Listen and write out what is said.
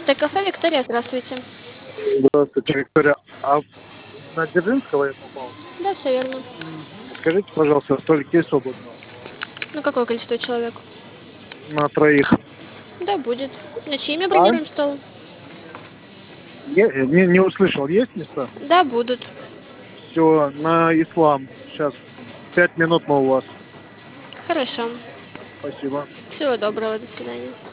Кафе «Виктория», здравствуйте. Здравствуйте, Виктория. А на Дзержинского я попал? Да, все верно. Скажите, пожалуйста, столик есть свободного? Ну, какое количество человек? На троих. Да, будет. На чьи имя А? бронируем стол? Не услышал, есть места? Да, будут. Все, на ислам. Сейчас 5 минут мы у вас. Хорошо. Спасибо. Всего доброго, до свидания.